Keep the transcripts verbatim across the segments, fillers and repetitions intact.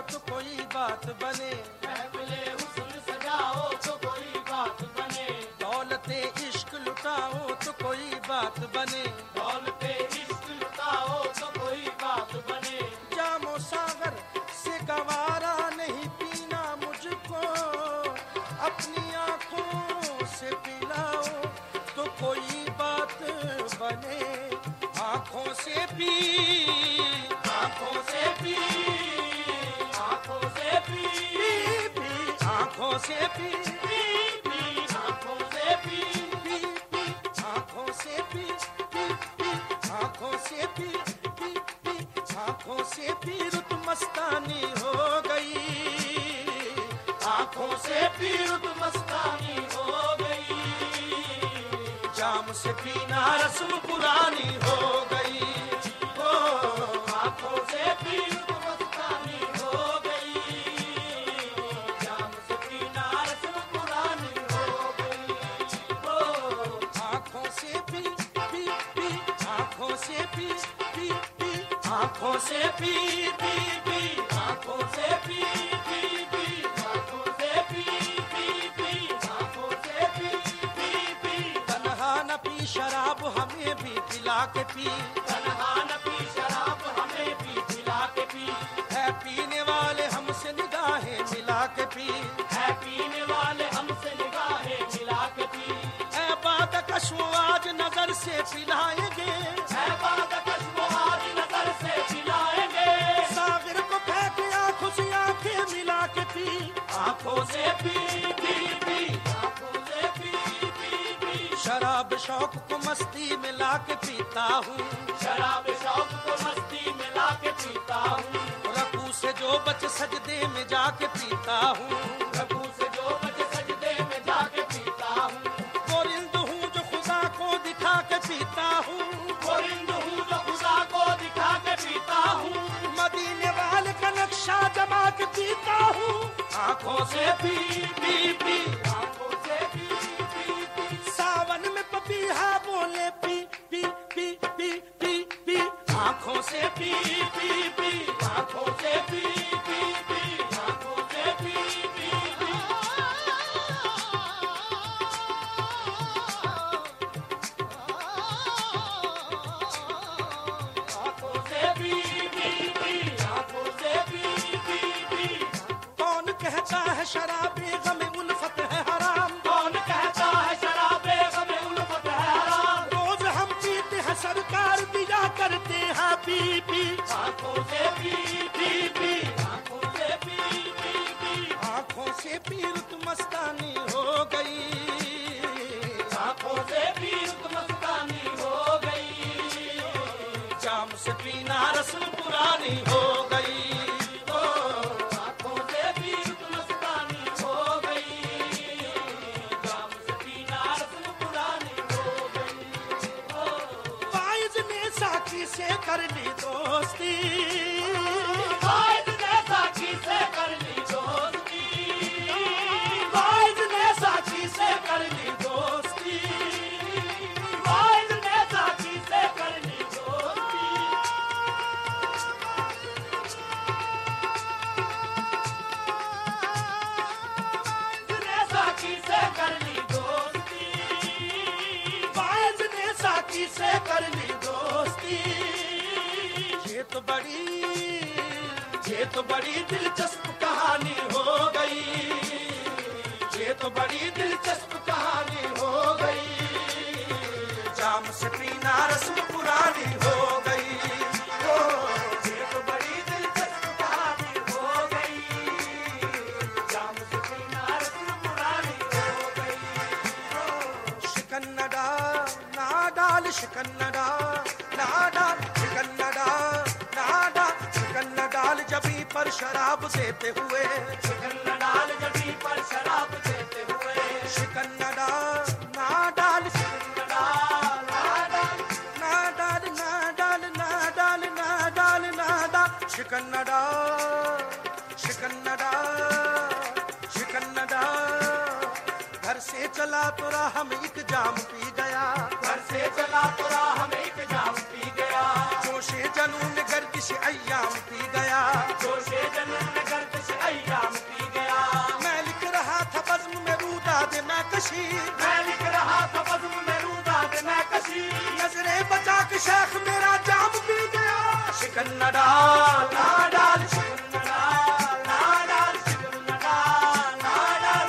तो कोई बात बने, महफिले हुस्न सजाओ तो कोई बात बने, दौलते इश्क लुटाओ तो कोई बात बने, दौलते इश्क लुटाओ तो कोई बात बने। जामो सागर से गवारा नहीं पीना मुझको, अपनी आंखों से पिलाओ तो कोई बात बने। आंखों से पी, आंखों से पी, आंखों से पी, पी, आंखों से पी, पी, पी, आंखों से पी, पी, पी, आंखों से पी, पी, पी, आंखों से पी, पी, पी, आंखों से पी रुत मस्तानी हो गई, आंखों से पी रुत मस्तानी हो गई। जाम से पीना रस्म पुरानी हो गई, ओ आंखों से पी रुत मस्तानी हो गई, जाम से पीना रस्म पुरानी हो गई। ओ आंखों से पी, पी, पी, आंखों से पी, पी, पी, आंखों से पी, पी, पी, आंखों से पी, पी, पी, आंखों से पी, पी, पी, आंखों से पी, पी, पी, तन्हा न पी शराब हमें भी पिला के पी, तन्हा न पी शराब हमें भी पिला के पी, है पीने वाले हमसे निगाहें मिला के पी, है पीने वाले हमसे निगाहें मिला के पी, ऐ बात कशो आज नजर से पिलाएंगे, है बात कश्मो आज नजर से पिलाएंगे। सागर को फेंक आंखों से आंखें मिला के पी, आंखों से पी, पी, पी, आंखों से पी, पी, पी, शराब शौक को मस्ती में ला के पीता हूँ, शराब शौक को मस्ती में ला के पीता हूँ, रकू से जो बच सजदे में जाके पीता हूँ, रघु से जो बच सजदे में जाके पीता हूँ, गोरिंद हूँ जो खुदा को दिखा के पीता हूँ, गोरिंद हूँ जो खुदा को दिखा के पीता हूँ, मदीने वाले का नक्शा जमा के पीता हूँ, आंखों से पी, पी, पी, आंखों से पी, पी, पी, सावन में पपीहा बोले पी, पी, पी, पी, पी, पी, आंखों से पी, पी, पी, आंखों से पी, पी, पी, आंखों से पी, पी, पी, आंखों से पी, पी, पी, आंखों से पी, पी, पी, कौन कहता है शराबे गम उल्फत है हराम, कौन कहता है शराबे गम उल्फत है हराम, रोज हम पीते हैं सरकार दिया करते हैं पी, पी, आंखों से पी, पी, पी, आंखों से पी, पी, पी, आंखों से पी रुत मस्तानी हो गई, आंखों से पी रुत मस्तानी हो गई, जाम से पीना रस्म पुरानी हो गई, ओ आंखों से पी रुत मस्तानी हो गई, जाम से पीना रस्म पुरानी हो गई। वाइज ने साकी से कर ली दोस्ती, वाइज ने साकी से कर ली दोस्ती, वाइज ने साकी से कर ली दोस्ती, वाइज ने साकी से कर ली दोस्ती, ने साकी से कर ली दोस्ती, वाइज ने साकी से कर ली दोस्ती, ये तो बड़ी, ये तो बड़ी दिलचस्प कहानी हो गई, ये तो बड़ी दिलचस्प कहानी हो गई, जाम से पीना रस्म पुरानी हो गई, ओ ये तो बड़ी दिलचस्प कहानी हो गई, जाम से पीना रस्म पुरानी हो गई, ओ शिकन न डाल ना डाल, शिकन न डाल ना डाल, शिकन न डाल ना डाल, शिकन न डाल जबी पर शराब देते हुए, शिकन न डाल जबी पर शराब देते हुए, शिकन न डाल ना डाल, शिकन न डाल, ना डाल, ना डाल ना डाल ना डाल ना डाल ना डाल, शिकन न डाल, शिकन न डाल, शिकन न डाल, घर से चला तो राह में एक जाम पी गया, घर से चला तो राह में एक जाम पी गया, जोशे जनून गर्दिश अय्याम पी गया, जोशे जनून गर्दिश शेख मेरा जाम पी गया। शिकन न डाल ना डाल, शिकन न डाल ना डाल, शिकन न डाल ना डाल,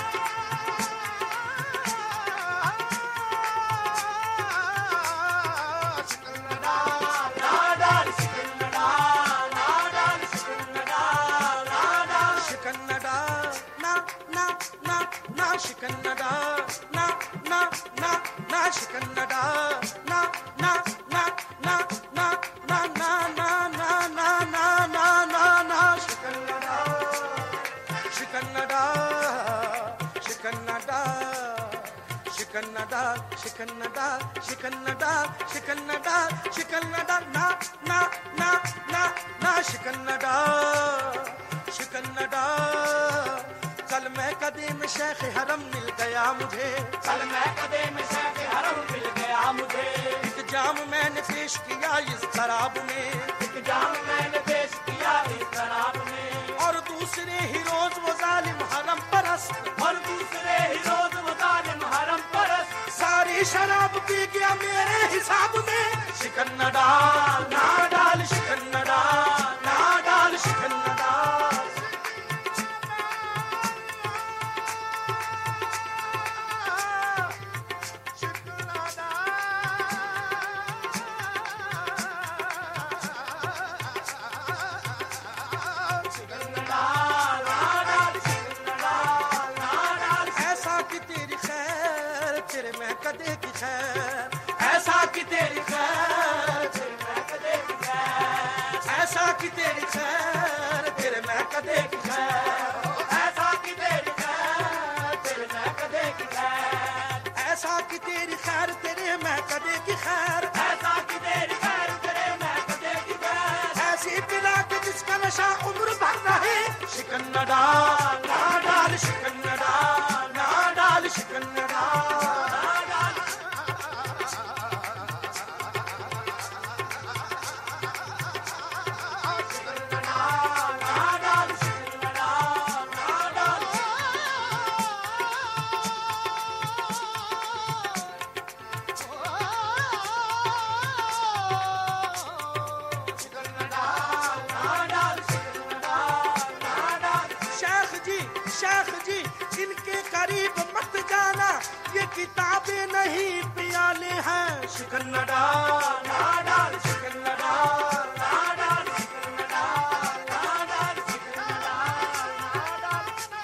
शिकन न डाल ना डाल, शिकन न डाल ना डाल, शिकन न डाल ना डाल, शिकन न डाल ना ना ना ना, शिकन न डाल ना ना ना ना, शिकन न डाल ना ना ना ना ना ना ना ना ना ना ना ना ना ना, शिकन न डाल, शिकन न डाल, शिकन न डाल, शिकन न डाल, शिकन न डाल, शिकन न डाल, शिकन न डाल, शिकन न डाल ना ना ना ना ना, शिकन न डाल, शिकन न डाल। कल मैं कदीम शेख हरम मिल गया मुझे, कल मैं कदम शेख हरम मिल गया मुझे। एक जाम मैंने पेश किया इस शराब में, एक जाम मैंने पेश किया इस शराब में, और दूसरे ही रोज वो जालिम हरम परस्त, और दूसरे ही रोज वो जालिम हरम परस्त सारी शराब पी गया मेरे हिसाब में। शिकन न डाल ना डाल, शिकन न डाल ना डाल, शिकन न डाल, शिकन न डाल, शिकन न डाल ना डाल, शिकन न डाल ना डाल। ऐसा कि तेरी खैर तेरे मैं कदे की खैर, ऐसा कि तेरी खैर तेरे मैं कदे की खैर, ऐसा कि तेरी खैर तेरे मैं कदे की खैर, ऐसा कि तेरी खैर तेरे मैं कदे की खैर, ऐसा कि तेरी खैर तेरे मैं कदे की खैर, ऐसा कि तेरी खैर तेरे मैं कदे की खैर, ऐसी पिला के जिसका नशा उम्र भर रहे। शिकन न डाल ना डाल, शिकन न डाल ना डाल, शिकन न डाल ना डाल, शिकन न डाल ना डाल, शिकन न डाल ना डाल, शिकन न डाल ना डाल, शिकन न डाल ना डाल। शेख जी शेख जी इनके करीब मत जाना, ये किताबें नहीं पियाले हैं। शिकन न डाल ना डाल, शिकन न डाल ना डाल, शिकन न डाल ना डाल, शिकन न डाल ना डाल,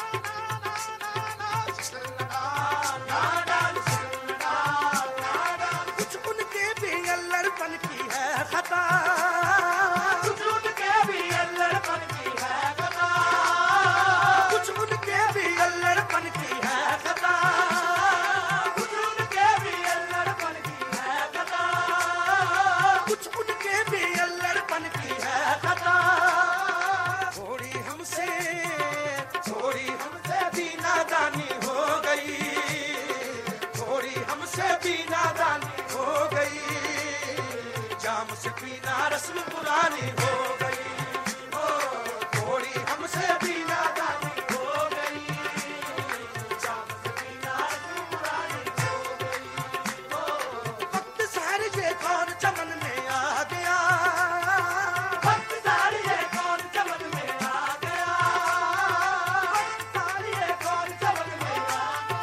शिकन न डाल ना डाल, शिकन न डाल ना डाल। कुछ उनके भी अल्लड़पन की है खता, कुछ उनके भी अल्लड़पन की है कथा, कुछ उनके भी अल्लड़पन की है खता, कुछ उनके भी अल्लड़पन की है कथा, कुछ उनके भी अल्लड़पन की है खता। थोड़ी हमसे थोड़ी हमसे भी नादानी हो गई, थोड़ी हमसे भी नादानी हो गई, जाम से पीना रस्म पुरानी हो गई, हो थोड़ी हमसे भी नादानी हो गई, जाम से पीना रस्म पुरानी हो गई, हो वक्त सहर ये कौन चमन में आ गया, वक्त सारी ये कौन चमन में आ गया, वक्त सारी ये कौन चमन में आ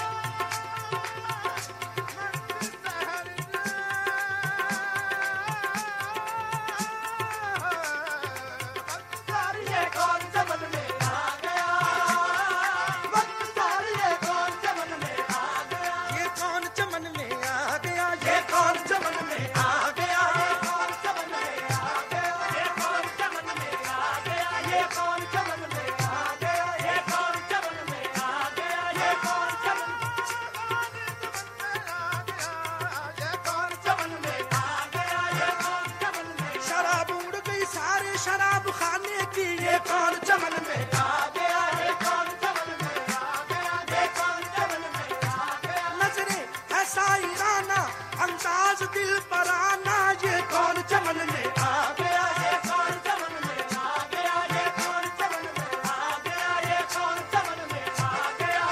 सारी ये कौन चमन में आ गया, वक्त सारी ये कौन चमन में आ गया, ये कौन चमन में आ गया, ये कौन चमन में आ गया, कौन चमन में आ गया, ये कौन चमन में आ गया, ये कौन चमन में आ गया, ये कौन चमन में आ गया, ये कौन चमन ये कौन चमन में आ गया, ये कौन चमन में शराब उड़ गई सारे शराब खाने की, ये कौन चमन में आ गया, ये कौन चमन में आ गया, ये कौन चमन में आ गया, नजरें है साइराना अंदाज दिल पर आना, ये कौन चमन में आ गया, ये कौन चमन में आ गया, ये कौन चमन में आ गया, ये कौन चमन में आ गया,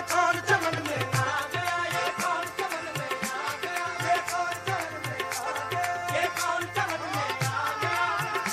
कौन चमन में आ गया, ये कौन चमन में आ गया, ये कौन चमन में आ गया, ये कौन चमन में आ गया।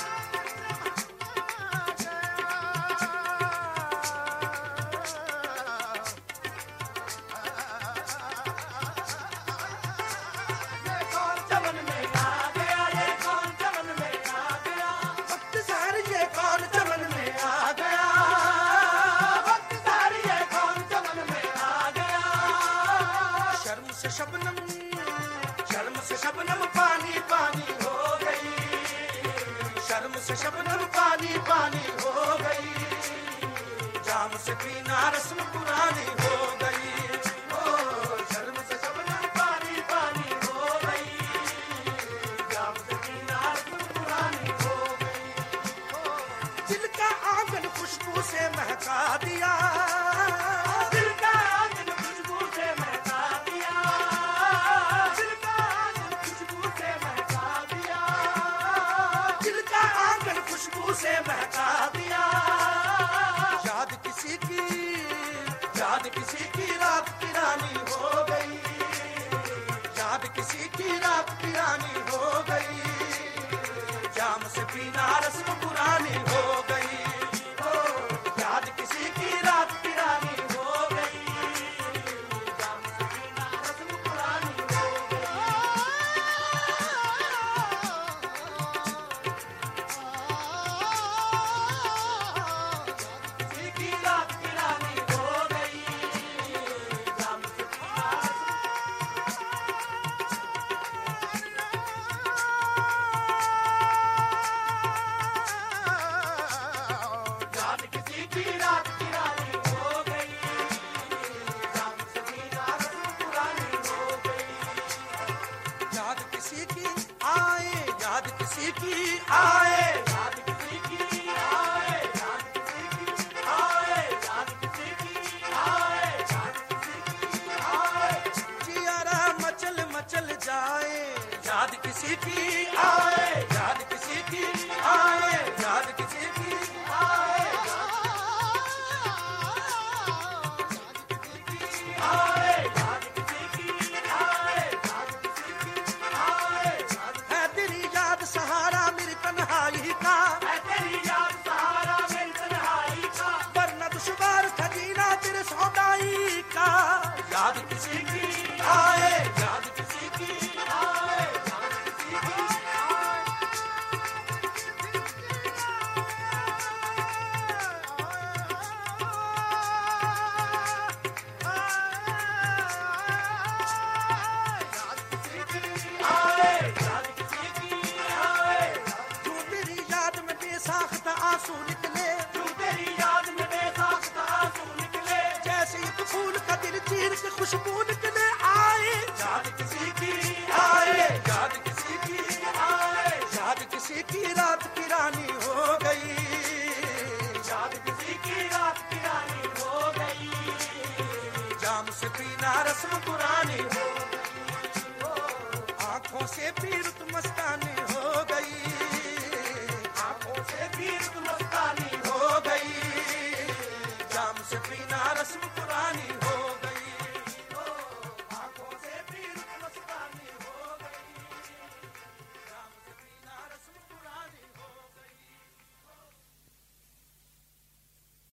ये कौन चमन में आ गया, ये कौन चमन में आ गया, वक्त सार ये कौन चमन में आ गया, वक्त सारी ये कौन चमन में आ गया। शर्म से शबनम शर्म से शबनम पानी पानी हो गई, शर्म से शबनम पानी पानी हो गई, जाम से पीना रस्म पुरानी हो गई। ओ शर्म से शबनम पानी पानी हो गई, जाम से पीना रस्म पुरानी हो गई। दिल का आंगन खुशबू से महका दिया, दिल का आंगन खुशबू से महका दिया, दिल का आंगन खुशबू से महका दिया, दिल का आंगन खुशबू से महका दिया। याद किसी की याद किसी की रात की रानी हो गई, याद किसी की रात की रानी हो गई, जाम से पीना रस्म पुरानी हो गई। ओ याद किसी की रात की रानी हो गई, जाम से पीना रस्म पुरानी हो किसी की रात की रानी हो गई, जाम से पीना याद किसी की रात की रानी हो गई, जाम से पीना रस्म पुरानी हो गई। याद किसी की आए याद किसी की आए याद किसी की आए, याद किसी की आए, याद किसी की आए, याद किसी की आए। जियारा मचल मचल जाए, याद किसी की आए याद किसी की आए याद किसी की आए आए, याद किसी की आए, याद किसी की आए, याद है तेरी याद सहारा मेरी तन्हाई का, है तेरी याद सहारा मेरी तन्हाई का। वरना दुश्वार था जीना तेरे सौदाई का। याद किसी की आए याद किसी की आए, याद किसी की आए, याद किसी की आए। तू तेरी याद में बेसाख्त आंसू निकले, तू तेरी याद में बेसाख्त आंसू निकले, जैसे एक फूल का दिल चीर के खुशबू निकले आए। याद किसी की आए याद किसी की आए, याद किसी की रात की रानी हो गई, याद किसी की रात की रानी हो गई, जाम से पीना रस्म पुरानी हो गई। आंखों से पीरत मस्तानी हो गई, आंखों से पीर मस्तानी हो गई, जाम से पीना